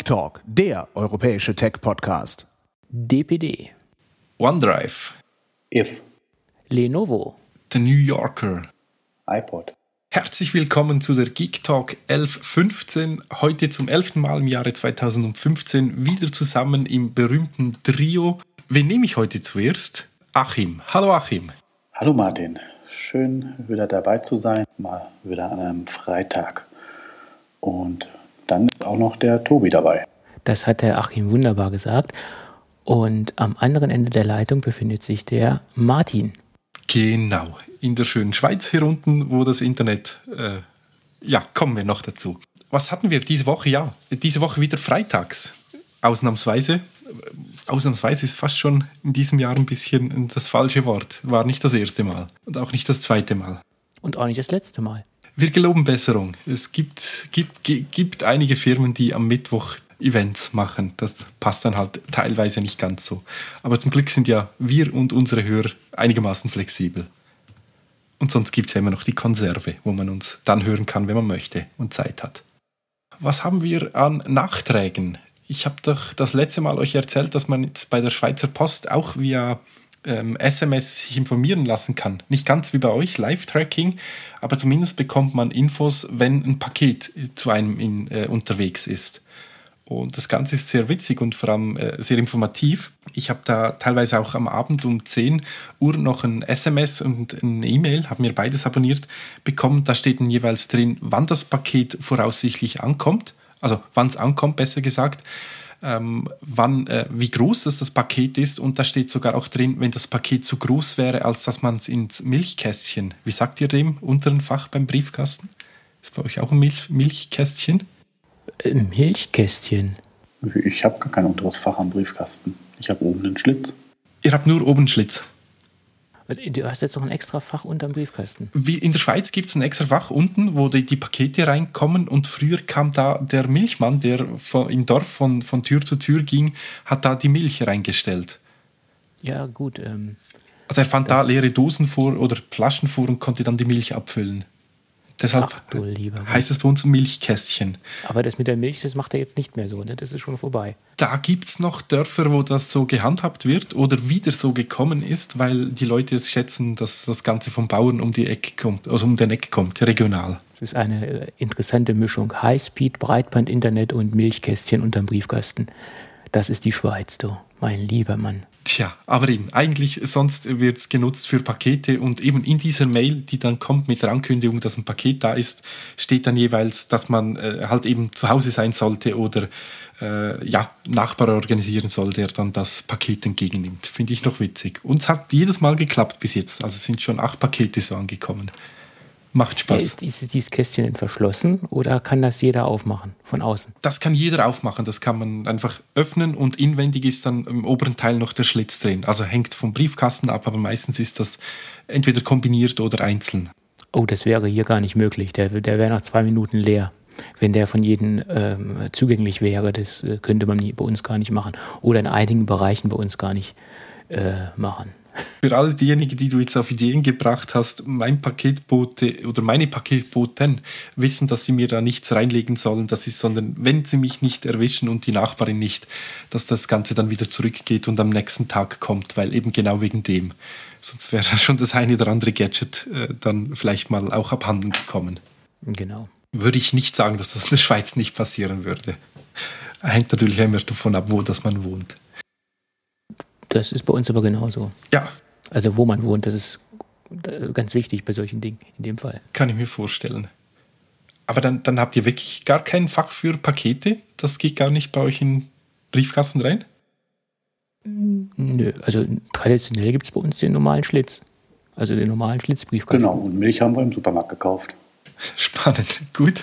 Geek Talk, der europäische Tech-Podcast. DPD, OneDrive, If, Lenovo, The New Yorker. iPod. Herzlich willkommen zu der Geek Talk 1115. Heute zum 11. Mal im Jahre 2015 wieder zusammen im berühmten Trio. Wen nehme ich heute zuerst? Achim. Hallo Achim. Hallo Martin. Schön wieder dabei zu sein. Mal wieder an einem Freitag. Und dann ist auch noch der Tobi dabei. das hat der Achim wunderbar gesagt. Und am anderen Ende der Leitung befindet sich der Martin. Genau, in der schönen Schweiz hier unten, wo das Internet, kommen wir noch dazu. Was hatten wir diese Woche? Ja, diese Woche wieder freitags, ausnahmsweise. Ausnahmsweise ist fast schon in diesem Jahr ein bisschen das falsche Wort. War nicht das erste Mal und auch nicht das zweite Mal. Und auch nicht das letzte Mal. Wir geloben Besserung. Es gibt einige Firmen, die am Mittwoch Events machen. Das passt dann halt teilweise nicht ganz so. Aber zum Glück sind ja wir und unsere Hörer einigermaßen flexibel. Und sonst gibt es ja immer noch die Konserve, wo man uns dann hören kann, wenn man möchte und Zeit hat. Was haben wir an Nachträgen? Ich habe doch das letzte Mal euch erzählt, dass man jetzt bei der Schweizer Post auch via SMS sich informieren lassen kann. Nicht ganz wie bei euch, Live-Tracking, aber zumindest bekommt man Infos, wenn ein Paket zu einem unterwegs ist. Und das Ganze ist sehr witzig und vor allem sehr informativ. Ich habe da teilweise auch am Abend um 10 Uhr noch ein SMS und eine E-Mail, habe mir beides abonniert, bekommen. Da steht dann jeweils drin, wann das Paket voraussichtlich ankommt. Also wann es ankommt, besser gesagt. Wie groß das Paket ist. Und da steht sogar auch drin, wenn das Paket zu groß wäre, als dass man es ins Milchkästchen, wie sagt ihr dem, unteren Fach beim Briefkasten? Ist bei euch auch ein Milchkästchen? Milchkästchen. Ich habe gar kein unteres Fach am Briefkasten. Ich habe oben einen Schlitz. Ihr habt nur oben einen Schlitz. Du hast jetzt noch ein extra Fach unterm Briefkasten. Wie in der Schweiz gibt es ein extra Fach unten, wo die Pakete reinkommen. Und früher kam da der Milchmann, der im Dorf von Tür zu Tür ging, hat da die Milch reingestellt. Ja, gut. Also er fand da leere Dosen vor oder Flaschen vor und konnte dann die Milch abfüllen. Deshalb heißt es bei uns Milchkästchen. Aber das mit der Milch, das macht er jetzt nicht mehr so, ne? Das ist schon vorbei. Da gibt es noch Dörfer, wo das so gehandhabt wird oder wieder so gekommen ist, weil die Leute es schätzen, dass das Ganze vom Bauern um den Eck kommt, regional. Es ist eine interessante Mischung. Highspeed, Breitband, Internet und Milchkästchen unterm Briefkasten. Das ist die Schweiz, du, mein lieber Mann. Tja, aber eben, eigentlich sonst wird es genutzt für Pakete und eben in dieser Mail, die dann kommt mit der Ankündigung, dass ein Paket da ist, steht dann jeweils, dass man halt eben zu Hause sein sollte oder Nachbar organisieren soll, der dann das Paket entgegennimmt. Finde ich noch witzig. Und es hat jedes Mal geklappt bis jetzt. Also es sind schon 8 Pakete so angekommen. Macht Spaß. Ist dieses Kästchen denn verschlossen oder kann das jeder aufmachen von außen? Das kann jeder aufmachen. Das kann man einfach öffnen und inwendig ist dann im oberen Teil noch der Schlitz drin. Also hängt vom Briefkasten ab, aber meistens ist das entweder kombiniert oder einzeln. Oh, das wäre hier gar nicht möglich. Der wäre nach 2 Minuten leer. Wenn der von jedem zugänglich wäre, das könnte man bei uns gar nicht machen. Oder in einigen Bereichen bei uns gar nicht machen. Für all diejenigen, die du jetzt auf Ideen gebracht hast, mein Paketbote oder meine Paketboten wissen, dass sie mir da nichts reinlegen sollen, sondern wenn sie mich nicht erwischen und die Nachbarin nicht, dass das Ganze dann wieder zurückgeht und am nächsten Tag kommt, weil eben genau wegen dem. Sonst wäre schon das eine oder andere Gadget dann vielleicht mal auch abhanden gekommen. Genau. Würde ich nicht sagen, dass das in der Schweiz nicht passieren würde. Hängt natürlich immer davon ab, wo das man wohnt. Das ist bei uns aber genauso. Ja. Also wo man wohnt, das ist ganz wichtig bei solchen Dingen in dem Fall. Kann ich mir vorstellen. Aber dann habt ihr wirklich gar kein Fach für Pakete? Das geht gar nicht bei euch in den Briefkasten rein? Nö, also traditionell gibt es bei uns den normalen Schlitz. Also den normalen Schlitzbriefkasten. Genau, und Milch haben wir im Supermarkt gekauft. Spannend, gut.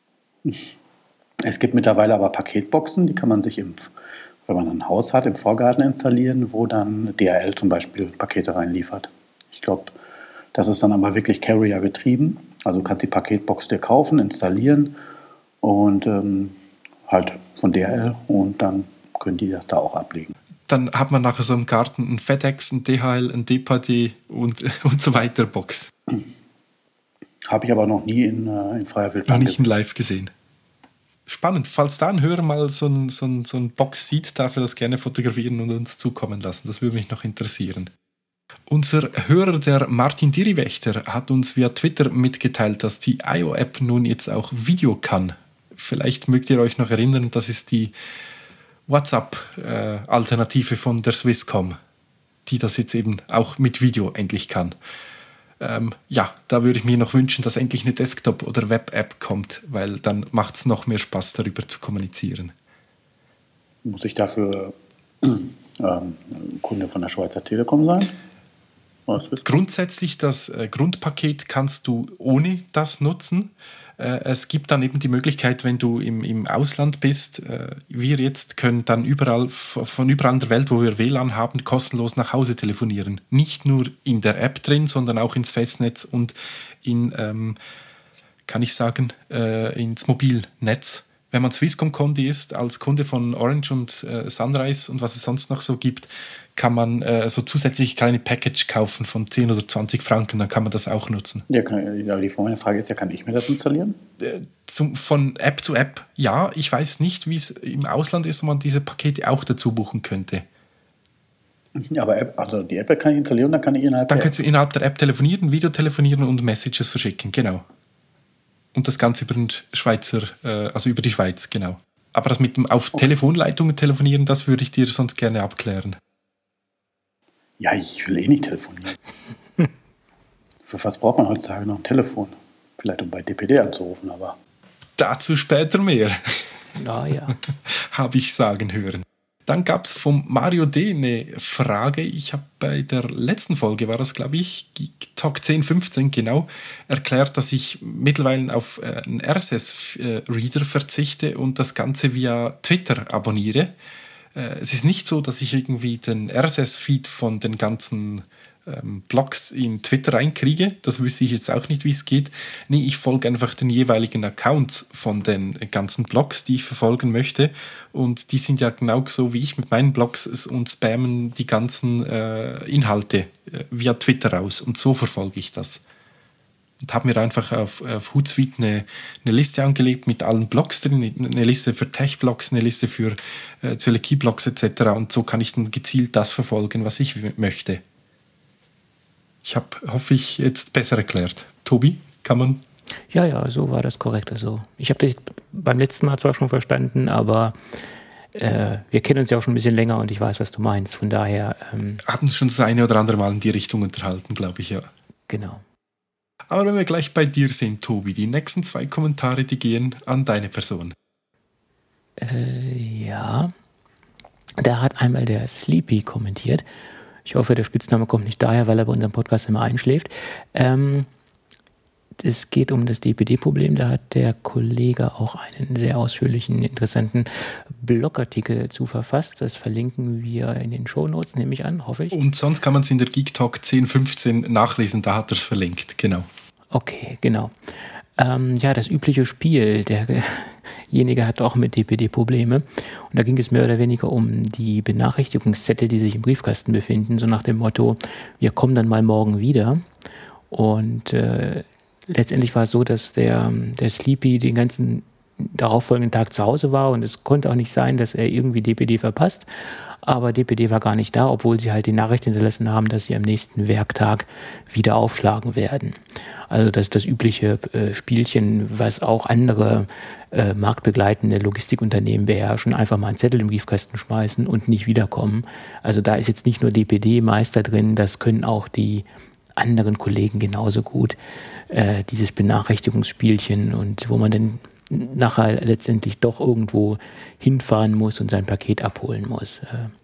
Es gibt mittlerweile aber Paketboxen, die kann man sich wenn man ein Haus hat, im Vorgarten installieren, wo dann DHL zum Beispiel Pakete reinliefert. Ich glaube, das ist dann aber wirklich Carrier getrieben. Also du kannst die Paketbox dir kaufen, installieren und halt von DHL und dann können die das da auch ablegen. Dann hat man nachher so im Garten ein FedEx, ein DHL, ein DPD und so weiter Box. Habe ich aber noch nie in freier Wildbahn Noch nicht in live gesehen. spannend. Falls da ein Hörer mal so ein Box sieht, darf er das gerne fotografieren und uns zukommen lassen. Das würde mich noch interessieren. Unser Hörer, der Martin Diriwächter, hat uns via Twitter mitgeteilt, dass die IO-App nun jetzt auch Video kann. Vielleicht mögt ihr euch noch erinnern, das ist die WhatsApp-Alternative von der Swisscom, die das jetzt eben auch mit Video endlich kann. Da würde ich mir noch wünschen, dass endlich eine Desktop- oder Web-App kommt, weil dann macht es noch mehr Spaß, darüber zu kommunizieren. Muss ich dafür Kunde von der Schweizer Telekom sein? Grundsätzlich, das Grundpaket kannst du ohne das nutzen. Es gibt dann eben die Möglichkeit, wenn du im Ausland bist, wir jetzt können dann von überall in der Welt, wo wir WLAN haben, kostenlos nach Hause telefonieren. Nicht nur in der App drin, sondern auch ins Festnetz und ins Mobilnetz. Wenn man Swisscom-Kunde ist, als Kunde von Orange und Sunrise und was es sonst noch so gibt, kann man so zusätzlich kleine Package kaufen von 10 oder 20 Franken, dann kann man das auch nutzen. Ja, die Frage ist ja, kann ich mir das installieren? Von App zu App, ja. Ich weiß nicht, wie es im Ausland ist, ob man diese Pakete auch dazu buchen könnte. Ja, aber die App kann ich installieren, dann kann ich kannst du innerhalb der App telefonieren, Videotelefonieren und Messages verschicken, genau. Und das Ganze über über die Schweiz, genau. Aber das mit dem auf Telefonleitungen telefonieren, das würde ich dir sonst gerne abklären. Ja, ich will nicht telefonieren. Für was braucht man heutzutage noch ein Telefon? Vielleicht um bei DPD anzurufen, aber... Dazu später mehr. Ja. Habe ich sagen hören. Dann gab es vom Mario D. eine Frage. Ich habe bei der letzten Folge, war das glaube ich, Geek Talk 1015 genau, erklärt, dass ich mittlerweile auf einen RSS-Reader verzichte und das Ganze via Twitter abonniere. Es ist nicht so, dass ich irgendwie den RSS-Feed von den ganzen Blogs in Twitter reinkriege. Das wüsste ich jetzt auch nicht, wie es geht. Nee, ich folge einfach den jeweiligen Accounts von den ganzen Blogs, die ich verfolgen möchte. Und die sind ja genau so wie ich mit meinen Blogs und spammen die ganzen Inhalte via Twitter raus. Und so verfolge ich das. Und habe mir einfach auf Hootsuite eine Liste angelegt mit allen Blogs drin, eine Liste für Tech-Blogs, eine Liste für Zöliakie-Blogs etc. Und so kann ich dann gezielt das verfolgen, was ich möchte. Hoffe ich, jetzt besser erklärt. Tobi, kann man... Ja, so war das korrekt. Also ich habe das beim letzten Mal zwar schon verstanden, aber wir kennen uns ja auch schon ein bisschen länger und ich weiß, was du meinst. Von daher... hatten schon das eine oder andere Mal in die Richtung unterhalten, glaube ich, ja. Genau. Aber wenn wir gleich bei dir sind, Tobi, die nächsten 2 Kommentare, die gehen an deine Person. Ja. Da hat einmal der Sleepy kommentiert. Ich hoffe, der Spitzname kommt nicht daher, weil er bei unserem Podcast immer einschläft. Es geht um das DPD-Problem. Da hat der Kollege auch einen sehr ausführlichen, interessanten Blogartikel zu verfasst. Das verlinken wir in den Shownotes, nehme ich an, hoffe ich. Und sonst kann man es in der Geek Talk 1015 nachlesen, da hat er es verlinkt, genau. Okay, genau. Das übliche Spiel, derjenige hat auch mit DPD Probleme. Und da ging es mehr oder weniger um die Benachrichtigungszettel, die sich im Briefkasten befinden, so nach dem Motto, wir kommen dann mal morgen wieder. Und letztendlich war es so, dass der Sleepy den ganzen darauffolgenden Tag zu Hause war und es konnte auch nicht sein, dass er irgendwie DPD verpasst. Aber DPD war gar nicht da, obwohl sie halt die Nachricht hinterlassen haben, dass sie am nächsten Werktag wieder aufschlagen werden. Also das ist das übliche Spielchen, was auch andere marktbegleitende Logistikunternehmen beherrschen, einfach mal einen Zettel im Briefkasten schmeißen und nicht wiederkommen. Also da ist jetzt nicht nur DPD-Meister drin, das können auch die anderen Kollegen genauso gut, dieses Benachrichtigungsspielchen und wo man dann nachher letztendlich doch irgendwo hinfahren muss und sein Paket abholen muss.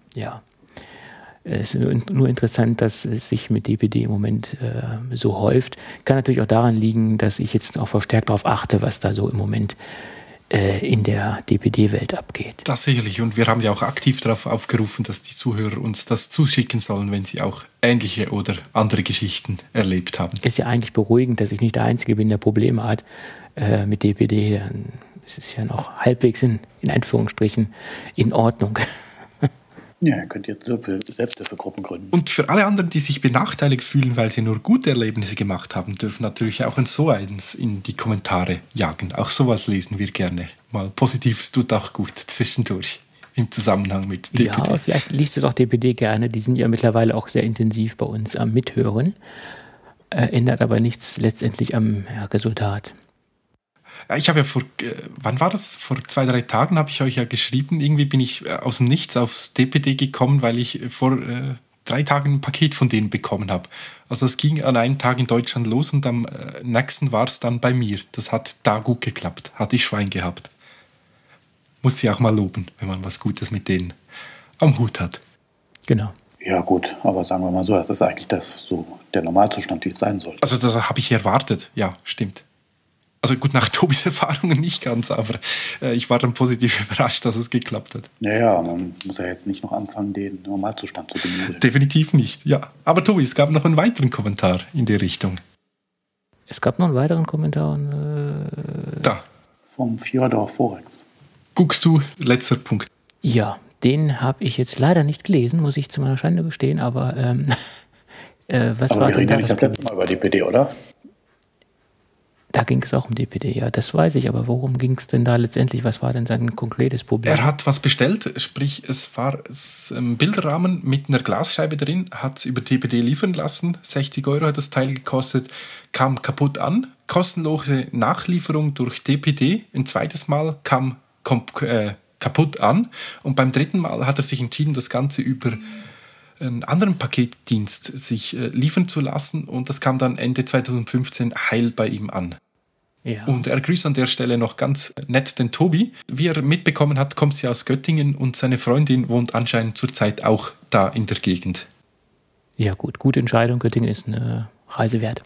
Es ist nur interessant, dass es sich mit DPD im Moment so häuft. Kann natürlich auch daran liegen, dass ich jetzt auch verstärkt darauf achte, was da so im Moment in der DPD-Welt abgeht. Das sicherlich. Und wir haben ja auch aktiv darauf aufgerufen, dass die Zuhörer uns das zuschicken sollen, wenn sie auch ähnliche oder andere Geschichten erlebt haben. Ist ja eigentlich beruhigend, dass ich nicht der Einzige bin, der Probleme hat mit DPD. Es ist ja noch halbwegs in Anführungsstrichen in Ordnung. Ja, ihr könnt jetzt Selbsthilfegruppen gründen. Und für alle anderen, die sich benachteiligt fühlen, weil sie nur gute Erlebnisse gemacht haben, dürfen natürlich auch so eins in die Kommentare jagen. Auch sowas lesen wir gerne. Mal Positives tut auch gut zwischendurch im Zusammenhang mit DPD. Ja, vielleicht liest es auch DPD gerne. Die sind ja mittlerweile auch sehr intensiv bei uns am Mithören. Ändert aber nichts letztendlich am Resultat. Ich habe ja wann war das? Vor 2-3 Tagen habe ich euch ja geschrieben. Irgendwie bin ich aus dem Nichts aufs DPD gekommen, weil ich vor 3 Tagen ein Paket von denen bekommen habe. Also es ging an einem Tag in Deutschland los und am nächsten war es dann bei mir. Das hat da gut geklappt. Hatte ich Schwein gehabt. Muss sie auch mal loben, wenn man was Gutes mit denen am Hut hat. Genau. Ja gut, aber sagen wir mal so, das ist eigentlich so der Normalzustand, wie es sein sollte. Also das habe ich erwartet. Ja, stimmt. Also gut, nach Tobis Erfahrungen nicht ganz, aber ich war dann positiv überrascht, dass es geklappt hat. Naja, man muss ja jetzt nicht noch anfangen, den Normalzustand zu bemühen. Definitiv nicht, ja. Aber Tobi, es gab noch einen weiteren Kommentar in die Richtung. Es gab noch einen weiteren Kommentar. Da. Vom Fjordor Forex. Guckst du, letzter Punkt. Ja, den habe ich jetzt leider nicht gelesen, muss ich zu meiner Schande gestehen, aber was aber war wir reden ja nicht das letzte Mal über DPD, oder? Da ging es auch um DPD, ja, das weiß ich, aber worum ging es denn da letztendlich? Was war denn sein konkretes Problem? Er hat was bestellt, sprich es war ein Bilderrahmen mit einer Glasscheibe drin, hat es über DPD liefern lassen, 60 € hat das Teil gekostet, kam kaputt an, kostenlose Nachlieferung durch DPD, ein zweites Mal kam kaputt an und beim dritten Mal hat er sich entschieden, das Ganze über einen anderen Paketdienst sich liefern zu lassen und das kam dann Ende 2015 heil bei ihm an. Ja. Und er grüßt an der Stelle noch ganz nett den Tobi. Wie er mitbekommen hat, kommt sie aus Göttingen und seine Freundin wohnt anscheinend zurzeit auch da in der Gegend. Ja gut, gute Entscheidung. Göttingen ist eine Reise wert.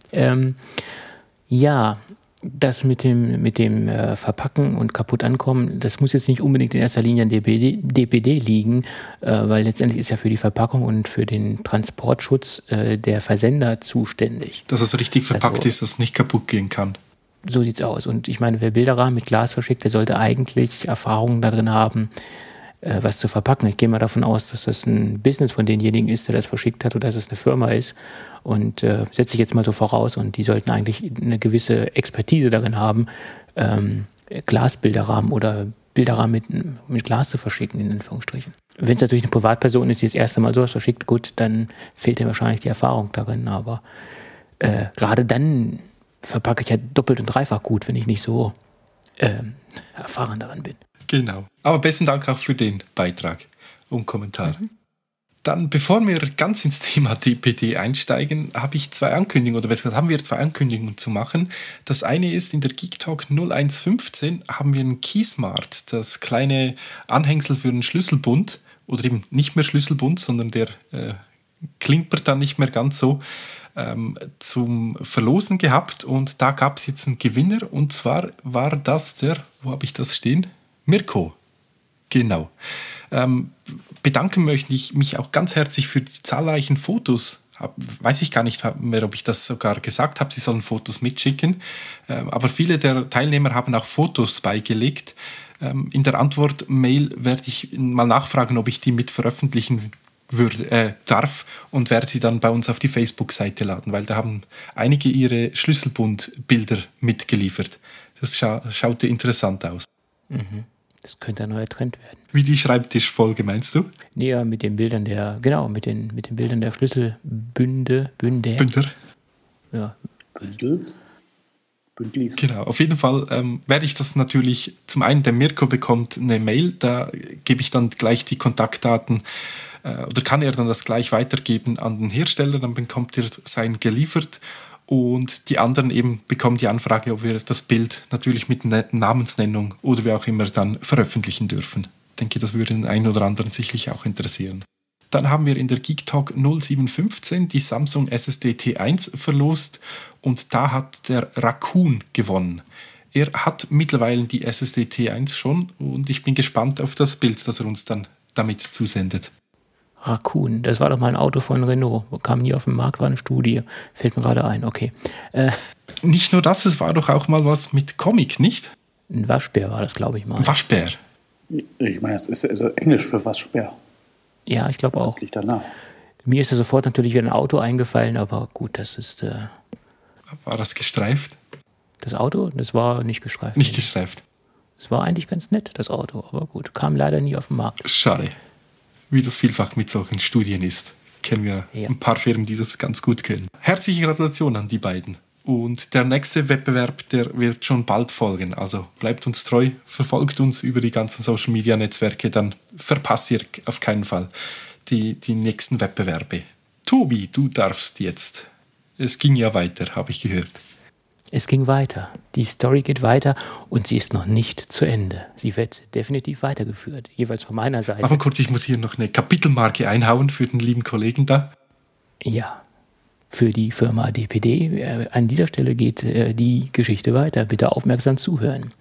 Ja, das mit dem Verpacken und kaputt ankommen, das muss jetzt nicht unbedingt in erster Linie an DPD liegen, weil letztendlich ist ja für die Verpackung und für den Transportschutz der Versender zuständig. Dass es richtig verpackt ist, dass es nicht kaputt gehen kann. So sieht's aus. Und ich meine, wer Bilderrahmen mit Glas verschickt, der sollte eigentlich Erfahrungen darin haben, was zu verpacken. Ich gehe mal davon aus, dass das ein Business von denjenigen ist, der das verschickt hat, oder dass es eine Firma ist. Und setze ich jetzt mal so voraus. Und die sollten eigentlich eine gewisse Expertise darin haben, Glasbilderrahmen oder Bilderrahmen mit Glas zu verschicken, in Anführungsstrichen. Wenn es natürlich eine Privatperson ist, die das erste Mal sowas verschickt, gut, dann fehlt dir wahrscheinlich die Erfahrung darin. Aber gerade dann verpacke ich ja doppelt und dreifach gut, wenn ich nicht so erfahren daran bin. Genau. Aber besten Dank auch für den Beitrag und Kommentar. Dann, bevor wir ganz ins Thema DPD einsteigen, habe ich 2 Ankündigungen, oder besser gesagt, haben wir 2 Ankündigungen zu machen. Das eine ist, in der Geek Talk 0115 haben wir ein Keysmart, das kleine Anhängsel für einen Schlüsselbund, oder eben nicht mehr Schlüsselbund, sondern der klimpert dann nicht mehr ganz so, zum Verlosen gehabt. Und da gab es jetzt einen Gewinner, und zwar war das wo habe ich das stehen? Mirko. Genau. Bedanken möchte ich mich auch ganz herzlich für die zahlreichen Fotos. Weiß ich gar nicht mehr, ob ich das sogar gesagt habe, sie sollen Fotos mitschicken. Aber viele der Teilnehmer haben auch Fotos beigelegt. In der Antwort-Mail werde ich mal nachfragen, ob ich die mit veröffentlichen darf und werde sie dann bei uns auf die Facebook-Seite laden, weil da haben einige ihre Schlüsselbundbilder mitgeliefert. Das schaute interessant aus. Mhm. Das könnte ein neuer Trend werden. Wie die Schreibtischfolge, meinst du? Nee, ja, mit den Bildern mit den Bildern der Schlüsselbünder. Ja. Bündlis. Genau, auf jeden Fall werde ich das natürlich, zum einen der Mirko bekommt eine Mail, da gebe ich dann gleich die Kontaktdaten oder kann er dann das gleich weitergeben an den Hersteller, dann bekommt er sein geliefert. Und die anderen eben bekommen die Anfrage, ob wir das Bild natürlich mit Namensnennung oder wie auch immer dann veröffentlichen dürfen. Ich denke, das würde den einen oder anderen sicherlich auch interessieren. Dann haben wir in der Geek Talk 0715 die Samsung SSD T1 verlost und da hat der Raccoon gewonnen. Er hat mittlerweile die SSD T1 schon und ich bin gespannt auf das Bild, das er uns dann damit zusendet. Raccoon, das war doch mal ein Auto von Renault. Kam nie auf den Markt, war eine Studie. Fällt mir gerade ein, okay. Nicht nur das, es war doch auch mal was mit Comic, nicht? Ein Waschbär war das, glaube ich mal. Waschbär. Ich meine, es ist also Englisch für Waschbär. Ja, ich glaube auch. Das liegt danach. Mir ist ja sofort natürlich wieder ein Auto eingefallen, aber gut, das ist... War das gestreift? Das Auto, das war nicht gestreift. Nicht gestreift. Es war eigentlich ganz nett, das Auto, aber gut, kam leider nie auf den Markt. Schade. Wie das vielfach mit solchen Studien ist. Kennen wir ein paar Firmen, die das ganz gut können. Herzliche Gratulation an die beiden. Und der nächste Wettbewerb, der wird schon bald folgen. Also bleibt uns treu, verfolgt uns über die ganzen Social-Media-Netzwerke, dann verpasst ihr auf keinen Fall die nächsten Wettbewerbe. Tobi, du darfst jetzt. Es ging ja weiter, habe ich gehört. Es ging weiter. Die Story geht weiter und sie ist noch nicht zu Ende. Sie wird definitiv weitergeführt, jeweils von meiner Seite. Aber kurz, ich muss hier noch eine Kapitelmarke einhauen für den lieben Kollegen da. Ja, für die Firma DPD. An dieser Stelle geht die Geschichte weiter. Bitte aufmerksam zuhören.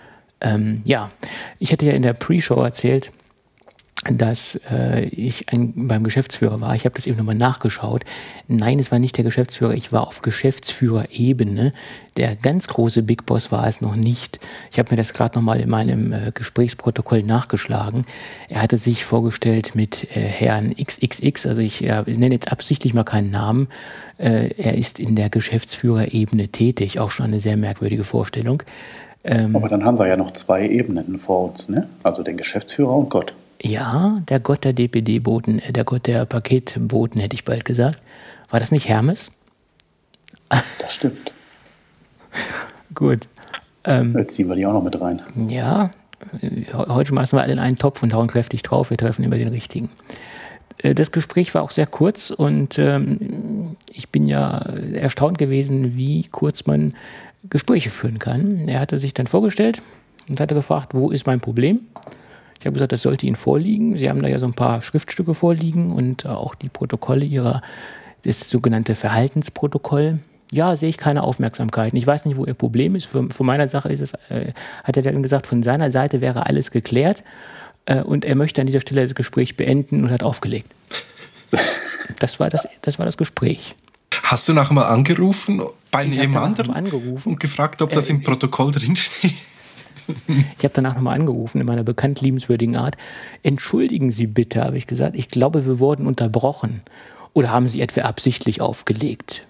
Ich hatte ja in der Pre-Show erzählt, dass ich beim Geschäftsführer war. Ich habe das eben nochmal nachgeschaut. Nein, es war nicht der Geschäftsführer, ich war auf Geschäftsführerebene. Der ganz große Big Boss war es noch nicht. Ich habe mir das gerade nochmal in meinem Gesprächsprotokoll nachgeschlagen. Er hatte sich vorgestellt mit Herrn XXX, also ich nenne jetzt absichtlich mal keinen Namen. Er ist in der Geschäftsführerebene tätig, auch schon eine sehr merkwürdige Vorstellung. Aber dann haben wir ja noch 2 Ebenen vor uns, ne? Also den Geschäftsführer und Gott. Ja, der Gott der DPD-Boten, der Gott der Paketboten, hätte ich bald gesagt. War das nicht Hermes? Das stimmt. Gut. Jetzt ziehen wir die auch noch mit rein. Ja, heute schmeißen wir alle in einen Topf und hauen kräftig drauf. Wir treffen immer den richtigen. Das Gespräch war auch sehr kurz und ich bin ja erstaunt gewesen, wie kurz man Gespräche führen kann. Er hatte sich dann vorgestellt und hatte gefragt, wo ist mein Problem? Ich habe gesagt, das sollte Ihnen vorliegen. Sie haben da ja so ein paar Schriftstücke vorliegen und auch die Protokolle das sogenannte Verhaltensprotokoll. Ja, sehe ich keine Aufmerksamkeiten. Ich weiß nicht, wo Ihr Problem ist. Von meiner Sache ist es, hat er dann gesagt, von seiner Seite wäre alles geklärt und er möchte an dieser Stelle das Gespräch beenden und hat aufgelegt. Das war das Gespräch. Hast du nachher mal angerufen bei jemand anderem und gefragt, ob das im Protokoll drinsteht? Ich habe danach nochmal angerufen in meiner bekannt liebenswürdigen Art. Entschuldigen Sie bitte, habe ich gesagt. Ich glaube, wir wurden unterbrochen. Oder haben Sie etwa absichtlich aufgelegt?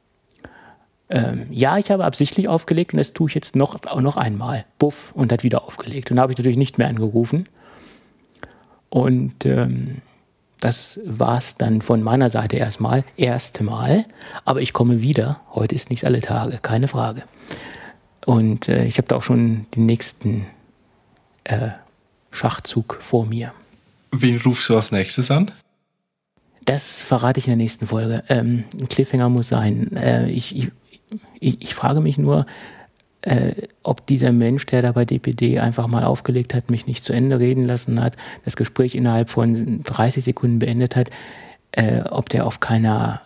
Ja, ich habe absichtlich aufgelegt und das tue ich jetzt noch einmal. Buff, und hat wieder aufgelegt. Und dann habe ich natürlich nicht mehr angerufen. Und das war es dann von meiner Seite erstmal. Aber ich komme wieder. Heute ist nicht alle Tage, keine Frage. Und ich habe da auch schon den nächsten Schachzug vor mir. Wen rufst du als nächstes an? Das verrate ich in der nächsten Folge. Ein Cliffhanger muss sein. Ich frage mich nur, ob dieser Mensch, der da bei DPD einfach mal aufgelegt hat, mich nicht zu Ende reden lassen hat, das Gespräch innerhalb von 30 Sekunden beendet hat, ob der auf keiner...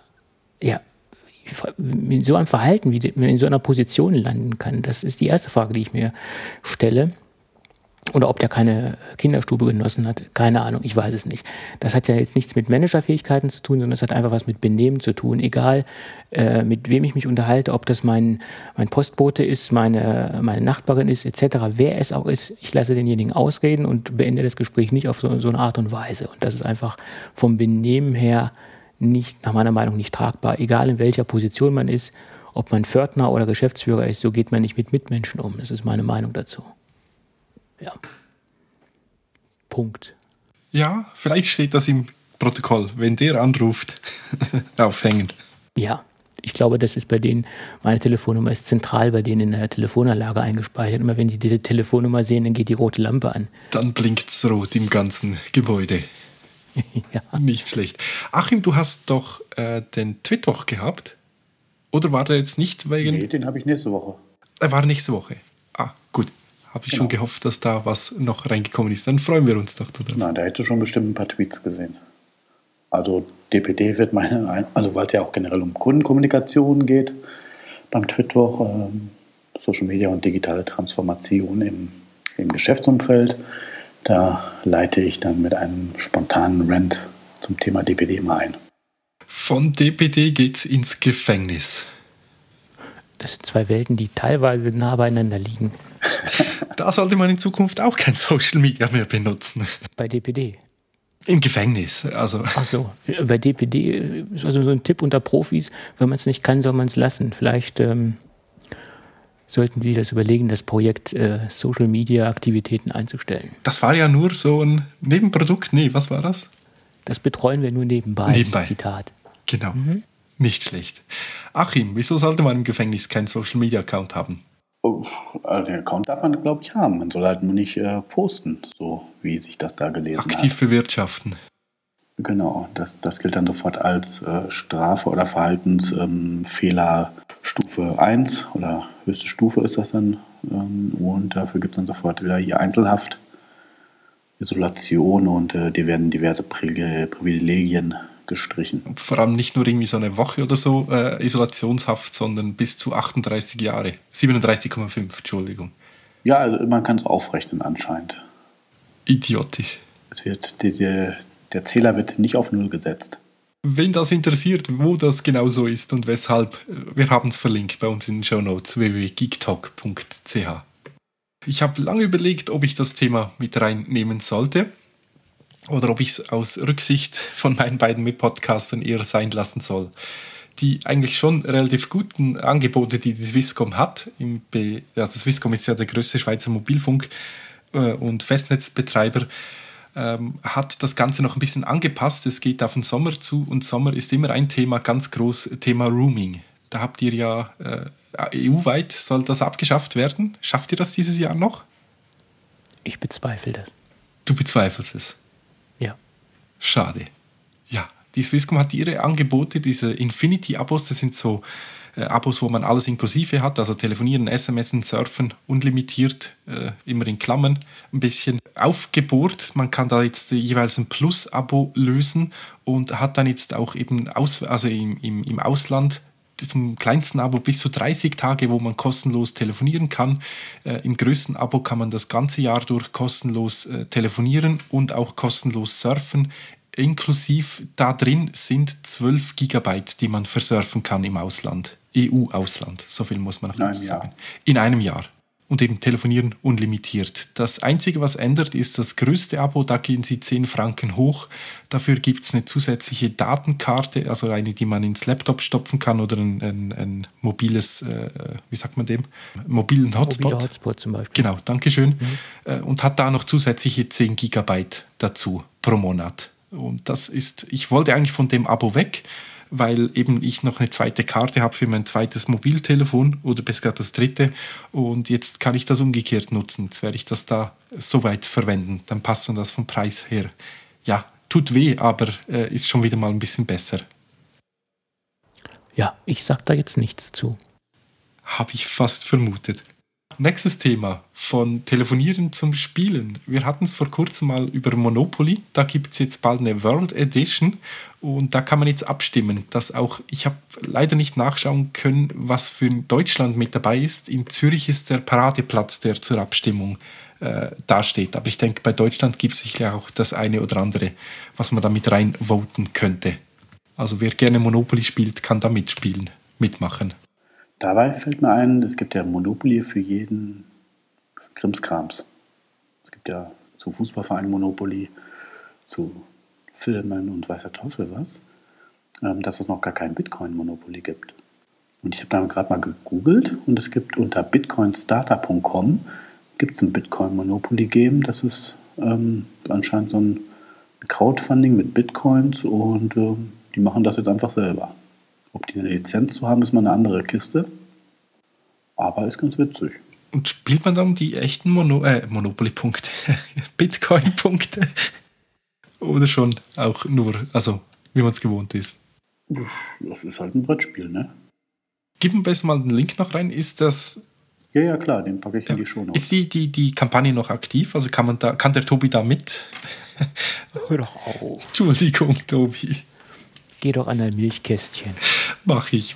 mit so einem Verhalten, wie man in so einer Position landen kann. Das ist die erste Frage, die ich mir stelle. Oder ob der keine Kinderstube genossen hat. Keine Ahnung, ich weiß es nicht. Das hat ja jetzt nichts mit Managerfähigkeiten zu tun, sondern es hat einfach was mit Benehmen zu tun. Egal, mit wem ich mich unterhalte, ob das mein Postbote ist, meine Nachbarin ist, etc., wer es auch ist, ich lasse denjenigen ausreden und beende das Gespräch nicht auf so eine Art und Weise. Und das ist einfach vom Benehmen her nicht, nach meiner Meinung, nicht tragbar. Egal in welcher Position man ist, ob man Pförtner oder Geschäftsführer ist, so geht man nicht mit Mitmenschen um. Das ist meine Meinung dazu. Ja. Punkt. Ja, vielleicht steht das im Protokoll, wenn der anruft, aufhängen. Ja, ich glaube, das ist bei denen, meine Telefonnummer ist zentral bei denen in der Telefonanlage eingespeichert. Immer wenn sie diese Telefonnummer sehen, dann geht die rote Lampe an. Dann blinkt es rot im ganzen Gebäude. Ja. Nicht schlecht. Achim, du hast doch den Twitwoch gehabt. Oder war der jetzt nicht wegen... Nee, den habe ich nächste Woche. Er war nächste Woche. Ah, gut. Habe ich schon gehofft, dass da was noch reingekommen ist. Dann freuen wir uns doch darüber. Nein, da hättest du schon bestimmt ein paar Tweets gesehen. Also DPD wird weil es ja auch generell um Kundenkommunikation geht, beim Twitwoch, Social Media und digitale Transformation im Geschäftsumfeld. Da leite ich dann mit einem spontanen Rant zum Thema DPD mal ein. Von DPD geht's ins Gefängnis. Das sind 2 Welten, die teilweise nah beieinander liegen. Da sollte man in Zukunft auch kein Social Media mehr benutzen. Bei DPD. Im Gefängnis, also. Ach so, bei DPD ist also so ein Tipp unter Profis, wenn man es nicht kann, soll man es lassen. Vielleicht sollten Sie das überlegen, das Projekt Social-Media-Aktivitäten einzustellen. Das war ja nur so ein Nebenprodukt. Nee, was war das? Das betreuen wir nur nebenbei. Zitat. Genau, nicht schlecht. Achim, wieso sollte man im Gefängnis keinen Social-Media-Account haben? Also den Account darf man, glaube ich, haben. Man soll halt nur nicht posten, so wie sich das da gelesen hat. Aktiv bewirtschaften. Genau, das gilt dann sofort als Strafe oder Verhaltensfehler Stufe 1 oder höchste Stufe ist das dann. Und dafür gibt es dann sofort wieder hier Einzelhaft, Isolation und dir werden diverse Privilegien gestrichen. Vor allem nicht nur irgendwie so eine Woche oder so Isolationshaft, sondern bis zu 38 Jahre. 37,5, Entschuldigung. Ja, also man kann es aufrechnen anscheinend. Idiotisch. Es wird, der Zähler wird nicht auf Null gesetzt. Wenn das interessiert, wo das genau so ist und weshalb, wir haben es verlinkt bei uns in den Shownotes www.geektalk.ch. Ich habe lange überlegt, ob ich das Thema mit reinnehmen sollte oder ob ich es aus Rücksicht von meinen beiden Mitpodcastern eher sein lassen soll. Die eigentlich schon relativ guten Angebote, die Swisscom hat, also Swisscom ist ja der größte Schweizer Mobilfunk- und Festnetzbetreiber, hat das Ganze noch ein bisschen angepasst. Es geht auf den Sommer zu und Sommer ist immer ein Thema, ganz groß, Thema Roaming. Da habt ihr ja, EU-weit soll das abgeschafft werden. Schafft ihr das dieses Jahr noch? Ich bezweifle das. Du bezweifelst es? Ja. Schade. Ja, die Swisscom hat ihre Angebote, diese Infinity-Abos, das sind so Abos, wo man alles inklusive hat, also telefonieren, SMSen, surfen, unlimitiert, immer in Klammern ein bisschen aufgebohrt. Man kann da jetzt jeweils ein Plus-Abo lösen und hat dann jetzt auch eben im Ausland zum kleinsten Abo bis zu 30 Tage, wo man kostenlos telefonieren kann. Im größten Abo kann man das ganze Jahr durch kostenlos telefonieren und auch kostenlos surfen. Inklusiv da drin sind 12 Gigabyte, die man versurfen kann im Ausland. EU-Ausland, so viel muss man noch dazu sagen. In einem Jahr. Und eben telefonieren unlimitiert. Das Einzige, was ändert, ist das größte Abo, da gehen sie 10 Franken hoch. Dafür gibt es eine zusätzliche Datenkarte, also eine, die man ins Laptop stopfen kann oder ein mobiles, wie sagt man dem? Mobilen Hotspot. Mobiler Hotspot zum Beispiel. Genau, dankeschön. Und hat da noch zusätzliche 10 Gigabyte dazu pro Monat. Und das ist, ich wollte eigentlich von dem Abo weg, weil eben ich noch eine zweite Karte habe für mein zweites Mobiltelefon oder bis gerade das dritte und jetzt kann ich das umgekehrt nutzen. Jetzt werde ich das da soweit verwenden. Dann passt das vom Preis her. Ja, tut weh, aber ist schon wieder mal ein bisschen besser. Ja, ich sag da jetzt nichts zu. Habe ich fast vermutet. Nächstes Thema, von Telefonieren zum Spielen. Wir hatten es vor kurzem mal über Monopoly. Da gibt es jetzt bald eine World Edition und da kann man jetzt abstimmen. Ich habe leider nicht nachschauen können, was für Deutschland mit dabei ist. In Zürich ist der Paradeplatz, der zur Abstimmung dasteht. Aber ich denke, bei Deutschland gibt es sicher auch das eine oder andere, was man da mit rein voten könnte. Also wer gerne Monopoly spielt, kann da mitmachen. Dabei fällt mir ein, es gibt ja Monopoly für jeden Krimskrams. Es gibt ja zu Fußballvereinen Monopoly, zu Filmen und weiß der Teufel was, dass es noch gar kein Bitcoin-Monopoly gibt. Und ich habe da gerade mal gegoogelt und es gibt unter bitcoinstarter.com gibt es ein Bitcoin-Monopoly-Game. Das ist anscheinend so ein Crowdfunding mit Bitcoins und die machen das jetzt einfach selber. Ob die eine Lizenz zu haben, ist mal eine andere Kiste. Aber ist ganz witzig. Und spielt man dann die echten Monopoly-Punkte, Bitcoin-Punkte? Oder schon auch nur, also wie man es gewohnt ist? Das ist halt ein Brettspiel, ne? Gib mir besser mal den Link noch rein. Ist das... Ja, klar, den packe ich in die Shownotes. Ist die Kampagne noch aktiv? Also kann der Tobi da mit? Hör doch auf. Entschuldigung, Tobi. Geh doch an dein Milchkästchen. Mach ich.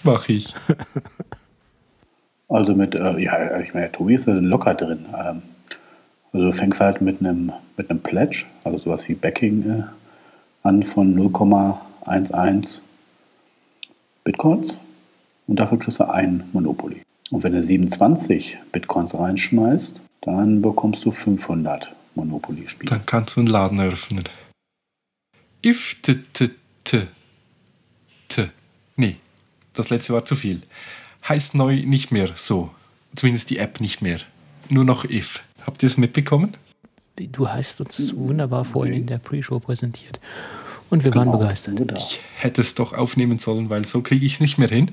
Also ich meine, Tobi ist ja locker drin. Also du fängst halt mit einem Pledge, also sowas wie Backing an von 0,11 Bitcoins und dafür kriegst du ein Monopoly. Und wenn du 27 Bitcoins reinschmeißt, dann bekommst du 500 Monopoly-Spiele. Dann kannst du einen Laden eröffnen. Nee, das letzte war zu viel. Heißt neu nicht mehr so. Zumindest die App nicht mehr. Nur noch if. Habt ihr es mitbekommen? Du hast uns wunderbar vorhin in der Pre-Show präsentiert. Und wir waren begeistert. Ich hätte es doch aufnehmen sollen, weil so kriege ich es nicht mehr hin.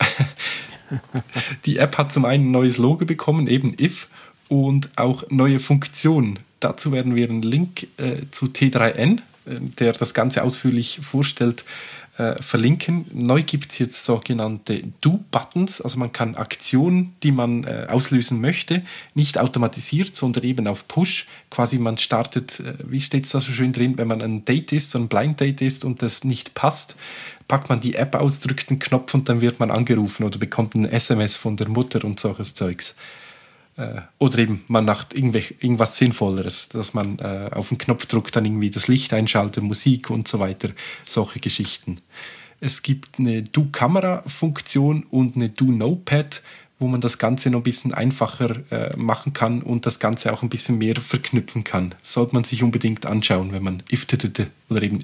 Die App hat zum einen ein neues Logo bekommen, eben if, und auch neue Funktionen. Dazu werden wir einen Link zu T3N, der das Ganze ausführlich vorstellt, verlinken. Neu gibt es jetzt sogenannte Do-Buttons, also man kann Aktionen, die man auslösen möchte, nicht automatisiert, sondern eben auf Push. Quasi man startet, wie steht es da so schön drin, wenn man ein Date ist, so ein Blind Date ist und das nicht passt, packt man die App aus, drückt einen Knopf und dann wird man angerufen oder bekommt ein SMS von der Mutter und solches Zeugs. Oder eben man macht irgendwas Sinnvolleres, dass man auf den Knopf drückt, dann irgendwie das Licht einschaltet, Musik und so weiter, solche Geschichten. Es gibt eine Do-Kamera-Funktion und eine Do-Notepad, wo man das Ganze noch ein bisschen einfacher machen kann und das Ganze auch ein bisschen mehr verknüpfen kann. Sollte man sich unbedingt anschauen, wenn man if oder eben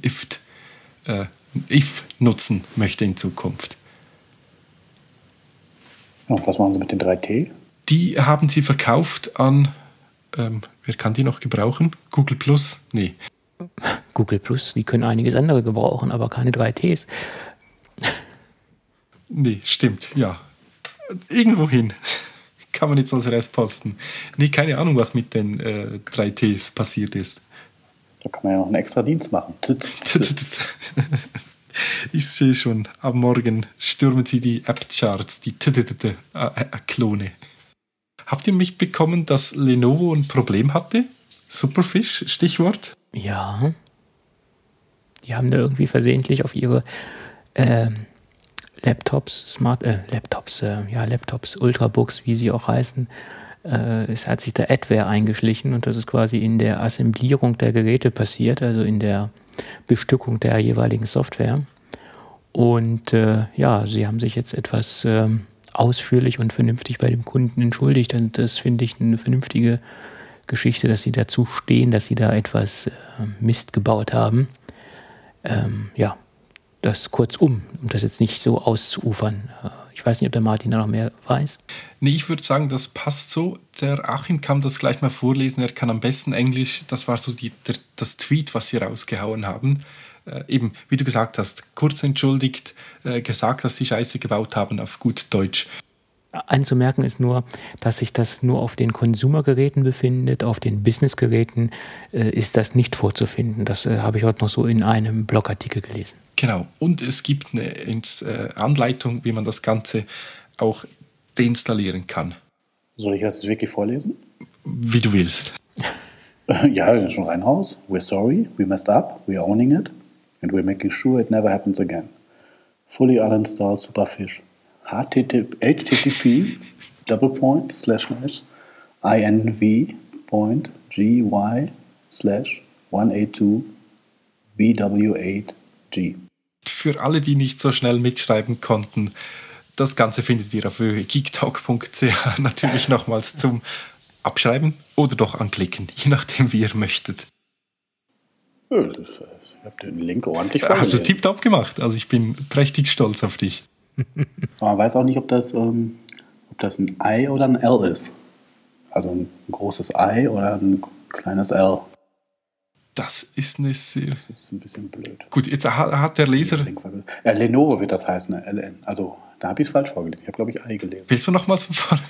if nutzen möchte in Zukunft. Und was machen Sie mit den 3T? Die haben sie verkauft an, wer kann die noch gebrauchen? Google Plus? Nee. Google Plus, die können einiges andere gebrauchen, aber keine 3Ts. Nee, stimmt, ja. Irgendwohin kann man jetzt als Rest posten. Nee, keine Ahnung, was mit den 3Ts passiert ist. Da kann man ja noch einen extra Dienst machen. Ich sehe schon, am Morgen stürmen sie die App-Charts, die Klone. Habt ihr mitbekommen, dass Lenovo ein Problem hatte? Superfish, Stichwort? Ja. Die haben da irgendwie versehentlich auf ihre Laptops, Ultrabooks, wie sie auch heißen, es hat sich da Adware eingeschlichen und das ist quasi in der Assemblierung der Geräte passiert, also in der Bestückung der jeweiligen Software. Und sie haben sich jetzt etwas ausführlich und vernünftig bei dem Kunden entschuldigt. Und das finde ich eine vernünftige Geschichte, dass sie dazu stehen, dass sie da etwas Mist gebaut haben. Das kurzum, um das jetzt nicht so auszuufern. Ich weiß nicht, ob der Martin da noch mehr weiß. Nee, ich würde sagen, das passt so. Der Achim kann das gleich mal vorlesen. Er kann am besten Englisch. Das war so das Tweet, was sie rausgehauen haben. Eben, wie du gesagt hast, kurz entschuldigt, gesagt, dass sie Scheiße gebaut haben, auf gut Deutsch. Anzumerken ist nur, dass sich das nur auf den Consumer-Geräten befindet, auf den Business-Geräten ist das nicht vorzufinden. Das habe ich heute noch so in einem Blogartikel gelesen. Genau, und es gibt eine Anleitung, wie man das Ganze auch deinstallieren kann. Soll ich das wirklich vorlesen? Wie du willst. Ja, schon rein raus. We're sorry, we messed up, we're owning it and we're making sure it never happens again. Fully uninstalled Superfish. http://inv.gy/182bw8g. Für alle, die nicht so schnell mitschreiben konnten, das Ganze findet ihr auf geektalk.ch natürlich nochmals zum Abschreiben oder doch anklicken, je nachdem, wie ihr möchtet. Ich habe den Link ordentlich vorgelesen. Hast du tipptopp gemacht, also ich bin prächtig stolz auf dich. Man weiß auch nicht, ob das ein I oder ein L ist. Also ein großes I oder ein kleines L. Das ist eine sehr... Das ist ein bisschen blöd. Gut, jetzt hat der Leser... Lenovo wird das heißen, LN. Also da habe ich es falsch vorgelesen. Ich habe, glaube ich, I gelesen. Willst du nochmals von vorne?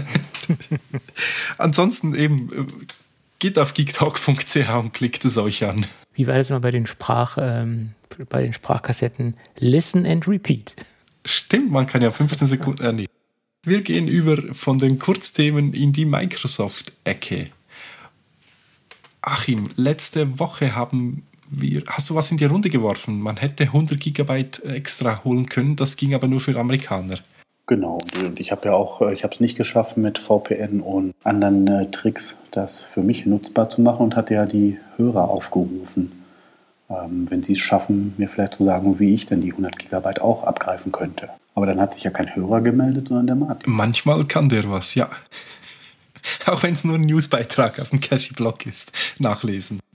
Ansonsten eben, geht auf geektalk.ch und klickt es euch an. Wie war das immer bei den Sprachkassetten? Listen and repeat. Stimmt, man kann ja 15 Sekunden... nee. Wir gehen über von den Kurzthemen in die Microsoft-Ecke. Achim, letzte Woche hast du was in die Runde geworfen? Man hätte 100 Gigabyte extra holen können, das ging aber nur für Amerikaner. Genau, und ich habe es nicht geschafft mit VPN und anderen Tricks, das für mich nutzbar zu machen und hatte ja die Hörer aufgerufen, wenn sie es schaffen, mir vielleicht zu sagen, wie ich denn die 100 Gigabyte auch abgreifen könnte. Aber dann hat sich ja kein Hörer gemeldet, sondern der Martin. Manchmal kann der was, ja. Auch wenn es nur ein Newsbeitrag auf dem Cachy-Blog ist, nachlesen.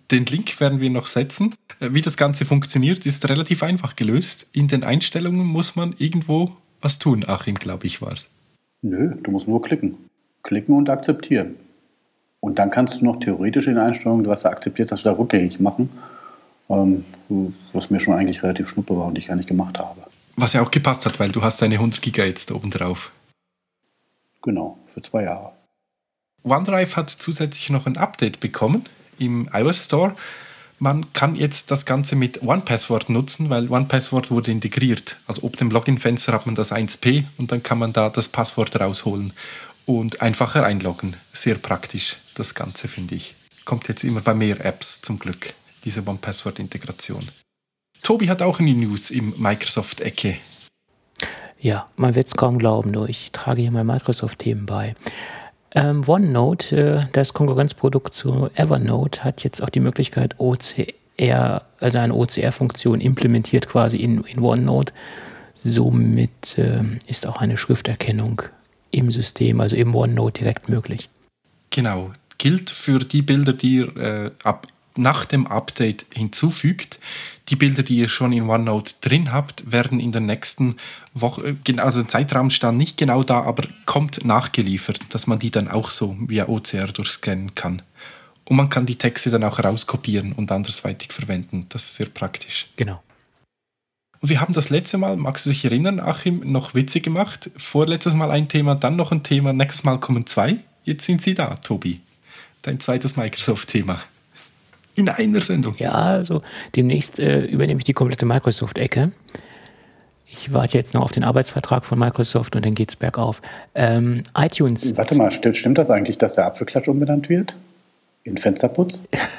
Den Link werden wir noch setzen. Wie das Ganze funktioniert, ist relativ einfach gelöst. In den Einstellungen muss man irgendwo was tun. Achim, glaube ich, war es. Nö, du musst nur klicken. Klicken und akzeptieren. Und dann kannst du noch theoretisch in den Einstellungen, was du akzeptierst, das wieder rückgängig machen. Was mir schon eigentlich relativ schnuppe war und ich gar nicht gemacht habe. Was ja auch gepasst hat, weil du hast deine 100 Giga jetzt oben drauf. Genau, für 2 Jahre. OneDrive hat zusätzlich noch ein Update bekommen im iOS Store. Man kann jetzt das Ganze mit OnePassword nutzen, weil OnePassword wurde integriert. Also ob dem Login-Fenster hat man das 1P und dann kann man da das Passwort rausholen und einfacher einloggen. Sehr praktisch, das Ganze, finde ich. Kommt jetzt immer bei mehr Apps zum Glück, diese OnePassword-Integration. Tobi hat auch eine News im Microsoft-Ecke. Ja, man wird es kaum glauben, nur ich trage hier mal Microsoft-Themen bei. OneNote, das Konkurrenzprodukt zu Evernote, hat jetzt auch die Möglichkeit, OCR, also eine OCR-Funktion implementiert quasi in OneNote. Somit ist auch eine Schrifterkennung im System, also im OneNote direkt möglich. Genau, gilt für die Bilder, die ihr nach dem Update hinzufügt. Die Bilder, die ihr schon in OneNote drin habt, werden in der nächsten Woche, also der Zeitraum stand nicht genau da, aber kommt nachgeliefert, dass man die dann auch so via OCR durchscannen kann. Und man kann die Texte dann auch rauskopieren und andersweitig verwenden. Das ist sehr praktisch. Genau. Und wir haben das letzte Mal, magst du dich erinnern, Achim, noch Witze gemacht? Vorletztes Mal ein Thema, dann noch ein Thema, nächstes Mal kommen 2. Jetzt sind sie da, Tobi. Dein zweites Microsoft-Thema. In einer Sendung. Ja, also demnächst übernehme ich die komplette Microsoft-Ecke. Ich warte jetzt noch auf den Arbeitsvertrag von Microsoft und dann geht's bergauf. iTunes. Warte mal, stimmt das eigentlich, dass der Apfelklatsch umbenannt wird? In Fensterputz?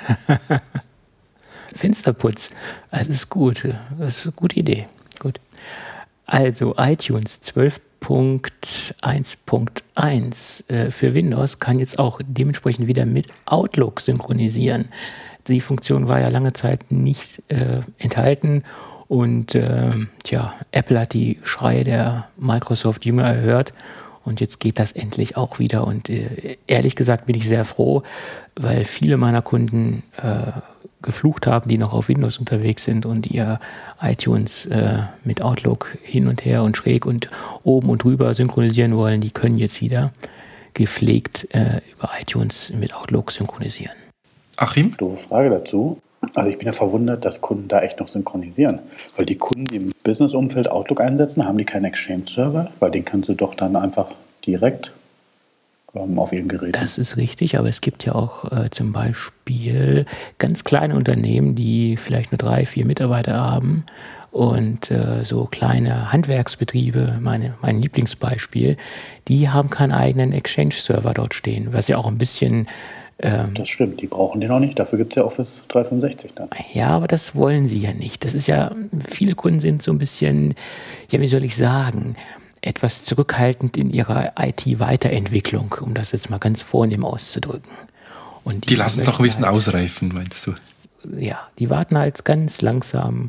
Fensterputz. Das ist gut. Das ist eine gute Idee. Gut. Also iTunes 12.1.1 für Windows kann jetzt auch dementsprechend wieder mit Outlook synchronisieren. Die Funktion war ja lange Zeit nicht enthalten und Apple hat die Schreie der Microsoft-Jünger erhört und jetzt geht das endlich auch wieder und ehrlich gesagt bin ich sehr froh, weil viele meiner Kunden geflucht haben, die noch auf Windows unterwegs sind und ihr iTunes mit Outlook hin und her und schräg und oben und rüber synchronisieren wollen, die können jetzt wieder gepflegt über iTunes mit Outlook synchronisieren. Achim? Doofe Frage dazu. Also ich bin ja verwundert, dass Kunden da echt noch synchronisieren. Weil die Kunden, die im Business-Umfeld Outlook einsetzen, haben die keinen Exchange-Server? Weil den kannst du doch dann einfach direkt auf ihrem Gerät. Das ist richtig, aber es gibt ja auch zum Beispiel ganz kleine Unternehmen, die vielleicht nur 3, 4 Mitarbeiter haben und so kleine Handwerksbetriebe, mein Lieblingsbeispiel, die haben keinen eigenen Exchange-Server dort stehen, was ja auch ein bisschen das stimmt, die brauchen den auch nicht. Dafür gibt es ja Office 365 dann. Ja, aber das wollen sie ja nicht. Das ist ja, viele Kunden sind so ein bisschen, ja, wie soll ich sagen, etwas zurückhaltend in ihrer IT-Weiterentwicklung, um das jetzt mal ganz vornehm auszudrücken. Und die lassen es auch ein bisschen ausreifen, meinst du? Ja, die warten halt ganz langsam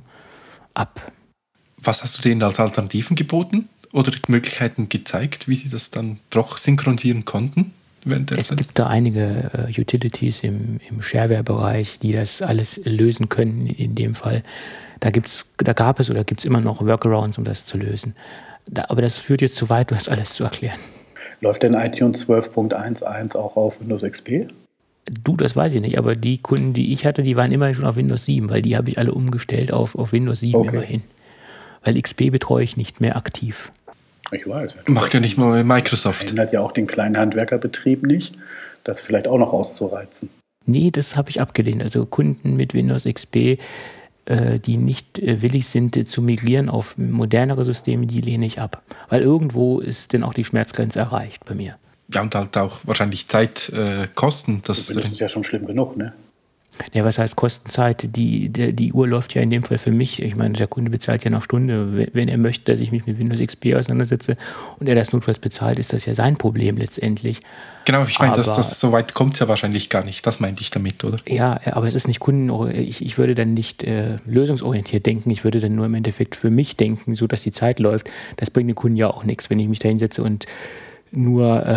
ab. Was hast du denen als Alternativen geboten oder Möglichkeiten gezeigt, wie sie das dann doch synchronisieren konnten? Es gibt da einige Utilities im Shareware-Bereich, die das alles lösen können in dem Fall. Da gab es oder gibt es immer noch Workarounds, um das zu lösen. Aber das führt jetzt zu weit, du hast alles zu erklären. Läuft denn iTunes 12.1.1 auch auf Windows XP? Du, das weiß ich nicht, aber die Kunden, die ich hatte, die waren immerhin schon auf Windows 7, weil die habe ich alle umgestellt auf Windows 7 immerhin. Weil XP betreue ich nicht mehr aktiv. Ich weiß. Macht ja nicht mal Microsoft. Ändert ja auch den kleinen Handwerkerbetrieb nicht, das vielleicht auch noch auszureizen. Nee, das habe ich abgelehnt. Also Kunden mit Windows XP, die nicht willig sind zu migrieren auf modernere Systeme, die lehne ich ab. Weil irgendwo ist dann auch die Schmerzgrenze erreicht bei mir. Ja, und halt auch wahrscheinlich Zeit, Kosten. Das ist ja schon schlimm genug, ne? Ja, was heißt Kostenzeit? Die Uhr läuft ja in dem Fall für mich. Ich meine, der Kunde bezahlt ja nach Stunde. Wenn er möchte, dass ich mich mit Windows XP auseinandersetze und er das notfalls bezahlt, ist das ja sein Problem letztendlich. Genau, ich meine, so weit kommt es ja wahrscheinlich gar nicht. Das meinte ich damit, oder? Ja, aber es ist nicht ich würde dann nicht lösungsorientiert denken. Ich würde dann nur im Endeffekt für mich denken, so dass die Zeit läuft. Das bringt den Kunden ja auch nichts, wenn ich mich da hinsetze und nur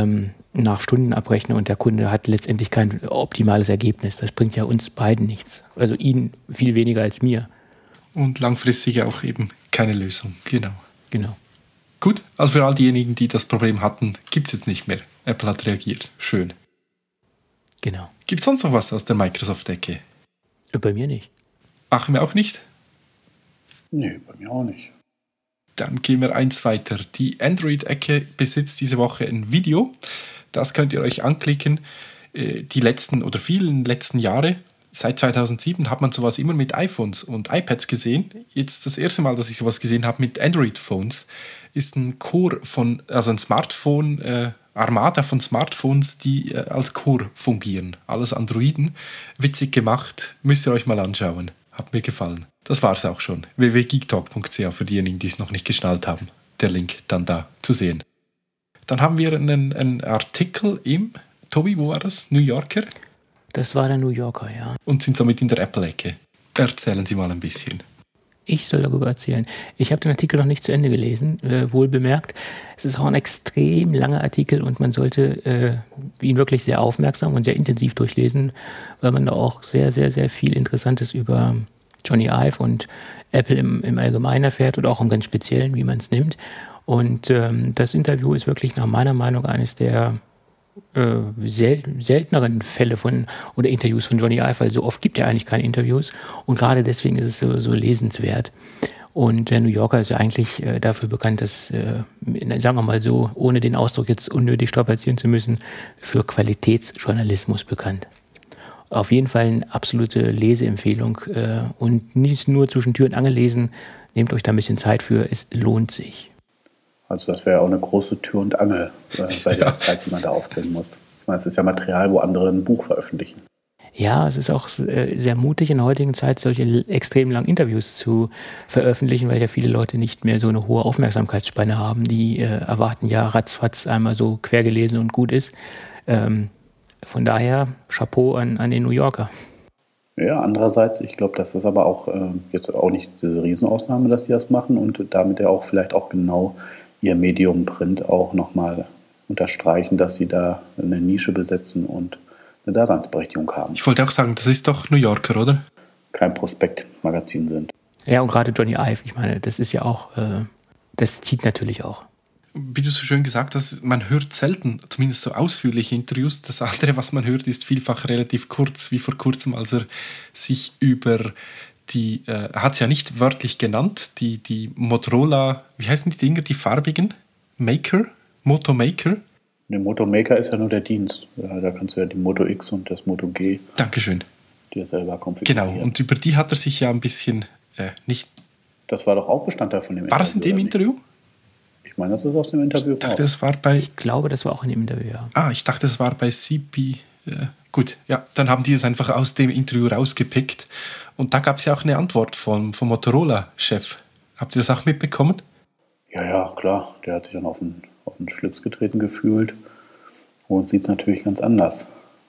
nach Stunden abrechne und der Kunde hat letztendlich kein optimales Ergebnis. Das bringt ja uns beiden nichts. Also ihn viel weniger als mir. Und langfristig auch eben keine Lösung. Genau. Gut, also für all diejenigen, die das Problem hatten, gibt es jetzt nicht mehr. Apple hat reagiert. Schön. Genau. Gibt es sonst noch was aus der Microsoft-Ecke? Bei mir nicht. Achim auch nicht? Nee, bei mir auch nicht. Dann gehen wir eins weiter. Die Android-Ecke besitzt diese Woche ein Video. Das könnt ihr euch anklicken. Die letzten oder vielen letzten Jahre, seit 2007, hat man sowas immer mit iPhones und iPads gesehen. Jetzt das erste Mal, dass ich sowas gesehen habe mit Android-Phones, ist ein Core also ein Smartphone, Armada von Smartphones, die als Core fungieren. Alles Androiden. Witzig gemacht. Müsst ihr euch mal anschauen. Hat mir gefallen. Das war es auch schon. www.geektalk.ch für diejenigen, die es noch nicht geschnallt haben. Der Link dann da zu sehen. Dann haben wir einen Artikel im, Tobi, wo war das? New Yorker? Das war der New Yorker, ja. Und sind somit in der Apple-Ecke. Erzählen Sie mal ein bisschen. Ich soll darüber erzählen. Ich habe den Artikel noch nicht zu Ende gelesen, wohl bemerkt. Es ist auch ein extrem langer Artikel und man sollte ihn wirklich sehr aufmerksam und sehr intensiv durchlesen, weil man da auch sehr, sehr, sehr viel Interessantes über Johnny Ive und Apple im Allgemeinen erfährt oder auch im ganz Speziellen, wie man es nimmt. Und das Interview ist wirklich nach meiner Meinung eines der selteneren Fälle oder Interviews von Johnny Ive, weil so oft gibt er eigentlich keine Interviews und gerade deswegen ist es so lesenswert. Und der New Yorker ist ja eigentlich dafür bekannt, dass, sagen wir mal so, ohne den Ausdruck jetzt unnötig strapazieren zu müssen, für Qualitätsjournalismus bekannt. Auf jeden Fall eine absolute Leseempfehlung und nicht nur zwischen Tür und Angel lesen, nehmt euch da ein bisschen Zeit für, es lohnt sich. Also das wäre ja auch eine große Tür und Angel bei der Zeit, die man da aufbringen muss. Ich meine, es ist ja Material, wo andere ein Buch veröffentlichen. Ja, es ist auch sehr mutig in der heutigen Zeit, solche extrem langen Interviews zu veröffentlichen, weil ja viele Leute nicht mehr so eine hohe Aufmerksamkeitsspanne haben. Die erwarten ja ratzfatz einmal so quer gelesen und gut ist. Von daher Chapeau an den New Yorker. Ja, andererseits, ich glaube, das ist aber auch jetzt auch nicht diese Riesenausnahme, dass die das machen und damit ja auch vielleicht auch genau ihr Medium Print auch nochmal unterstreichen, dass sie da eine Nische besetzen und eine Daseinsberechtigung haben. Ich wollte auch sagen, das ist doch New Yorker, oder? Kein Prospektmagazin sind. Ja, und gerade Johnny Ive, ich meine, das ist ja auch, das zieht natürlich auch. Wie du so schön gesagt hast, man hört selten, zumindest so ausführliche Interviews. Das andere, was man hört, ist vielfach relativ kurz, wie vor kurzem, als er sich über er hat es ja nicht wörtlich genannt, die Motorola, wie heißen die Dinger, die farbigen? Moto Maker? Der Moto Maker ist ja nur der Dienst. Ja, da kannst du ja die Moto X und das Moto G Dankeschön. dir selber konfigurieren. Genau, und über die hat er sich ja ein bisschen nicht... Das war doch auch Bestandteil von dem Interview. War das in dem Interview? Ich meine, das ist aus dem Interview Ich dachte, das war bei... Ich glaube, das war auch in dem Interview, ja. Ich dachte, das war bei CP... Gut, ja, dann haben die es einfach aus dem Interview rausgepickt. Und da gab es ja auch eine Antwort vom Motorola-Chef. Habt ihr das auch mitbekommen? Ja, klar. Der hat sich dann auf den Schlips getreten gefühlt und sieht es natürlich ganz anders.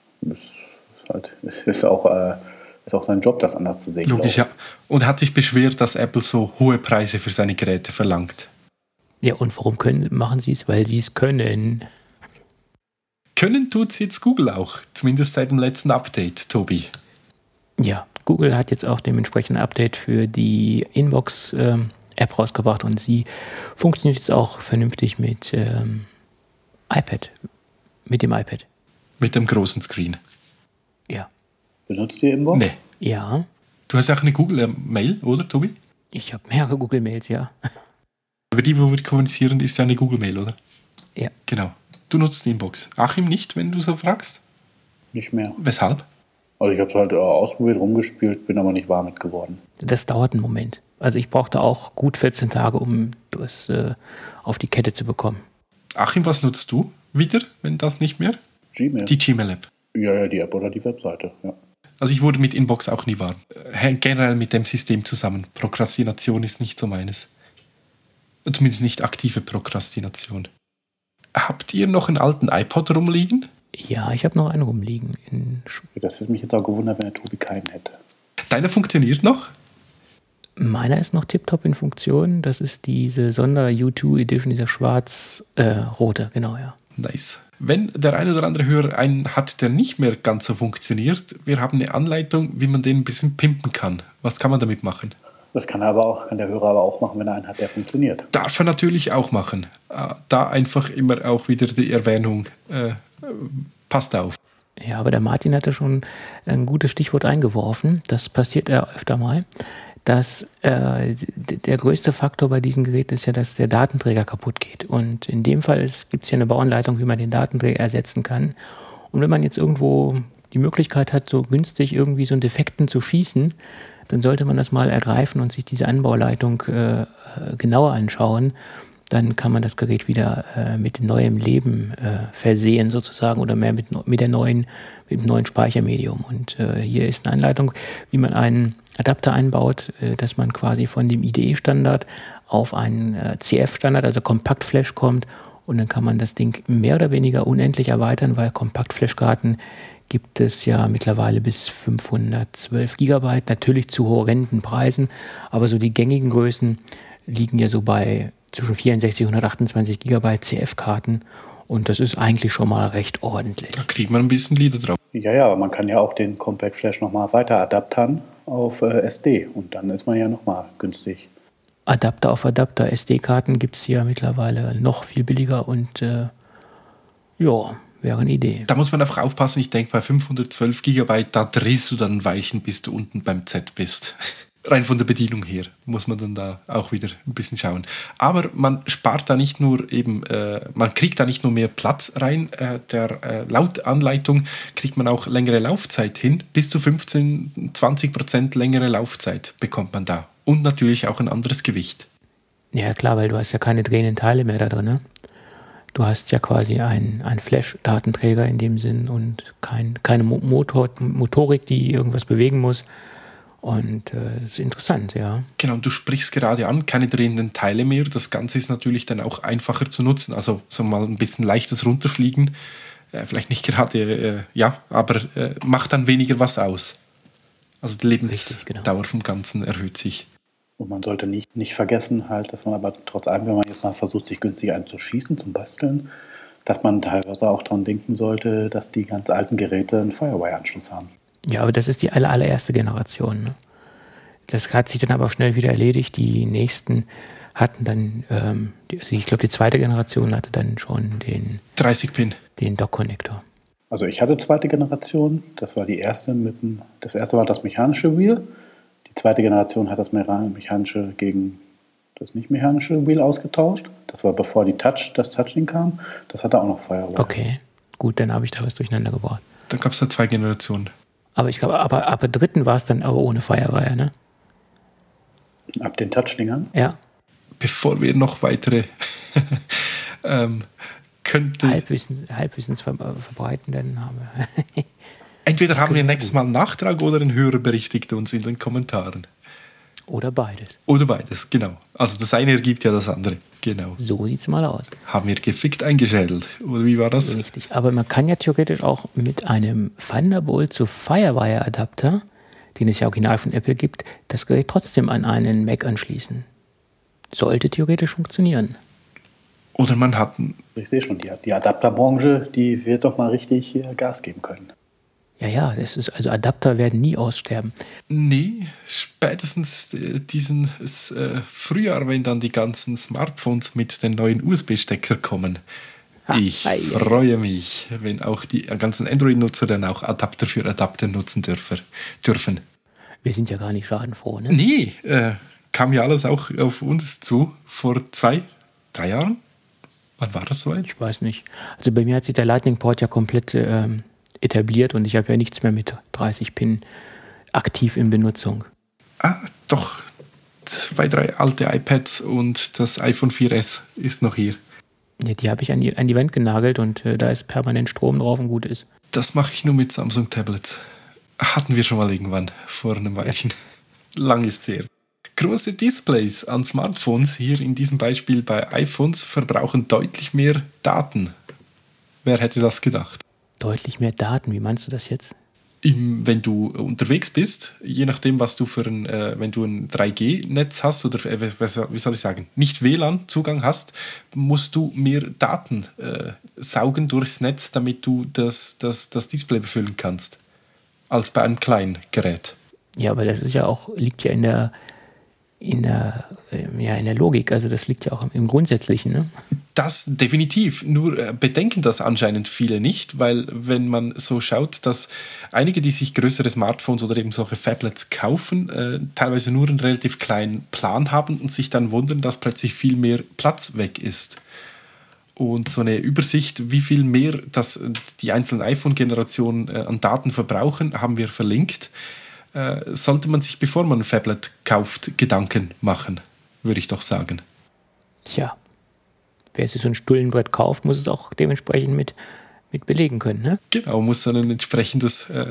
Es ist auch sein Job, das anders zu sehen. Logisch, ja. Und hat sich beschwert, dass Apple so hohe Preise für seine Geräte verlangt. Ja, und warum machen sie es? Weil sie es können. Können tut es jetzt Google auch, zumindest seit dem letzten Update, Tobi. Ja, Google hat jetzt auch dementsprechend ein Update für die Inbox-App rausgebracht und sie funktioniert jetzt auch vernünftig mit iPad. Mit dem iPad. Mit dem großen Screen. Ja. Benutzt ihr Inbox? Nee. Ja. Du hast ja auch eine Google-Mail, oder, Tobi? Ich habe mehrere Google-Mails, ja. Aber die, wo wir kommunizieren, ist ja eine Google-Mail, oder? Ja. Genau. Du nutzt Inbox. Achim nicht, wenn du so fragst? Nicht mehr. Weshalb? Also ich habe es halt ausprobiert, rumgespielt, bin aber nicht warm mit geworden. Das dauert einen Moment. Also ich brauchte auch gut 14 Tage, um das auf die Kette zu bekommen. Achim, was nutzt du wieder, wenn das nicht mehr? Gmail. Die Gmail-App. Ja, die App oder die Webseite, ja. Also ich wurde mit Inbox auch nie warm. Hängt generell mit dem System zusammen. Prokrastination ist nicht so meines. Zumindest nicht aktive Prokrastination. Habt ihr noch einen alten iPod rumliegen? Ja, ich habe noch einen rumliegen. Das hätte mich jetzt auch gewundert, wenn der Tobi keinen hätte. Deiner funktioniert noch? Meiner ist noch tiptop in Funktion. Das ist diese Sonder-U2 Edition, dieser schwarz-rote, genau, ja. Nice. Wenn der ein oder andere Hörer einen hat, der nicht mehr ganz so funktioniert, wir haben eine Anleitung, wie man den ein bisschen pimpen kann. Was kann man damit machen? Das kann der Hörer aber auch machen, wenn er einen hat, der funktioniert. Darf er natürlich auch machen. Da einfach immer auch wieder die Erwähnung, passt auf. Ja, aber der Martin hatte schon ein gutes Stichwort eingeworfen. Das passiert ja öfter mal. Dass der größte Faktor bei diesen Geräten ist ja, dass der Datenträger kaputt geht. Und in dem Fall gibt es ja eine Bauanleitung, wie man den Datenträger ersetzen kann. Und wenn man jetzt irgendwo die Möglichkeit hat, so günstig irgendwie so einen Defekten zu schießen, dann sollte man das mal ergreifen und sich diese Anbauleitung genauer anschauen. Dann kann man das Gerät wieder mit neuem Leben versehen sozusagen oder mehr mit dem neuen Speichermedium. Und hier ist eine Anleitung, wie man einen Adapter einbaut, dass man quasi von dem IDE-Standard auf einen CF-Standard, also Kompaktflash kommt. Und dann kann man das Ding mehr oder weniger unendlich erweitern, weil Kompaktflash-Karten gibt es ja mittlerweile bis 512 Gigabyte, natürlich zu horrenden Preisen. Aber so die gängigen Größen liegen ja so bei zwischen 64 und 128 Gigabyte CF-Karten. Und das ist eigentlich schon mal recht ordentlich. Da kriegt man ein bisschen Lieder drauf. Ja, aber man kann ja auch den Compact Flash nochmal weiter adaptern auf SD. Und dann ist man ja nochmal günstig. Adapter auf Adapter. SD-Karten gibt es ja mittlerweile noch viel billiger und wäre eine Idee. Da muss man einfach aufpassen. Ich denke, bei 512 Gigabyte, da drehst du dann ein Weilchen, bis du unten beim Z bist. Rein von der Bedienung her muss man dann da auch wieder ein bisschen schauen. Aber man spart da nicht nur eben, man kriegt da nicht nur mehr Platz rein, laut Anleitung kriegt man auch längere Laufzeit hin. Bis zu 15-20% längere Laufzeit bekommt man da. Und natürlich auch ein anderes Gewicht. Ja klar, weil du hast ja keine drehenden Teile mehr da drin, ne? Du hast ja quasi einen Flash-Datenträger in dem Sinn und keine Motorik, die irgendwas bewegen muss. Und das ist interessant, ja. Genau, und du sprichst gerade an, keine drehenden Teile mehr. Das Ganze ist natürlich dann auch einfacher zu nutzen. Also so mal ein bisschen leichtes Runterfliegen. Vielleicht nicht gerade, aber macht dann weniger was aus. Also die Lebensdauer vom Ganzen erhöht sich. Und man sollte nicht vergessen halt, dass man aber trotz allem, wenn man jetzt mal versucht, sich günstig einzuschießen, zum Basteln, dass man teilweise auch daran denken sollte, dass die ganz alten Geräte einen Firewire-Anschluss haben. Ja, aber das ist die allererste Generation. Ne? Das hat sich dann aber auch schnell wieder erledigt. Die nächsten hatten dann, ich glaube, die zweite Generation hatte dann schon den 30-Pin. Den Dock-Connector. Also ich hatte zweite Generation, das war die erste das erste war das mechanische Wheel. Die zweite Generation hat das mechanische gegen das nicht mechanische Wheel ausgetauscht. Das war bevor das Touching kam. Das hatte auch noch Firewire. Okay, gut, dann habe ich da was durcheinander gebracht. Dann gab es da 2 Generationen. Aber ich glaube, ab der dritten war es dann aber ohne Firewire, ne? Ab den Touchdingern? Ja. Bevor wir noch weitere Halbwissens verbreiten, dann haben wir. Entweder haben wir nächstes Mal einen Nachtrag oder ein Hörer berichtigt uns in den Kommentaren. Oder beides. Oder beides, genau. Also das eine ergibt ja das andere, genau. So sieht's mal aus. Haben wir gefickt eingeschädelt, oder wie war das? Richtig, aber man kann ja theoretisch auch mit einem Thunderbolt zu Firewire-Adapter, den es ja original von Apple gibt, das Gerät trotzdem an einen Mac anschließen. Sollte theoretisch funktionieren. Oder man hat... Ich sehe schon, die Adapterbranche, die wird doch mal richtig Gas geben können. Ja, also Adapter werden nie aussterben. Nee, spätestens dieses Frühjahr, wenn dann die ganzen Smartphones mit den neuen USB-Stecker kommen. Ich freue mich, wenn auch die ganzen Android-Nutzer dann auch Adapter für Adapter nutzen dürfen. Wir sind ja gar nicht schadenfroh, ne? Nee, kam ja alles auch auf uns zu vor 2-3 Jahren. Wann war das soweit? Ich weiß nicht. Also bei mir hat sich der Lightning-Port ja komplett etabliert und ich habe ja nichts mehr mit 30 Pin aktiv in Benutzung. Doch. 2, 3 alte iPads und das iPhone 4S ist noch hier. Ja, die habe ich an die Wand genagelt und da ist permanent Strom drauf und gut ist. Das mache ich nur mit Samsung-Tablets. Hatten wir schon mal irgendwann vor einem Weilchen. Ja. Lang ist es her. Große Displays an Smartphones, hier in diesem Beispiel bei iPhones, verbrauchen deutlich mehr Daten. Wer hätte das gedacht? Deutlich mehr Daten, wie meinst du das jetzt? wenn du unterwegs bist, je nachdem, was du für wenn du ein 3G-Netz hast oder wie soll ich sagen, nicht WLAN-Zugang hast, musst du mehr Daten saugen durchs Netz, damit du das Display befüllen kannst, als bei einem kleinen Gerät. Ja, aber das ist ja auch, liegt ja in der Logik, also das liegt ja auch im Grundsätzlichen, ne? Das definitiv, nur bedenken das anscheinend viele nicht, weil wenn man so schaut, dass einige, die sich größere Smartphones oder eben solche Phablets kaufen, teilweise nur einen relativ kleinen Plan haben und sich dann wundern, dass plötzlich viel mehr Platz weg ist. Und so eine Übersicht, wie viel mehr das die einzelnen iPhone-Generationen an Daten verbrauchen, haben wir verlinkt. Sollte man sich, bevor man ein Phablet kauft, Gedanken machen, würde ich doch sagen. Tja, wer sich so ein Stullenbrett kauft, muss es auch dementsprechend mit belegen können, ne? Genau, muss dann einen entsprechenden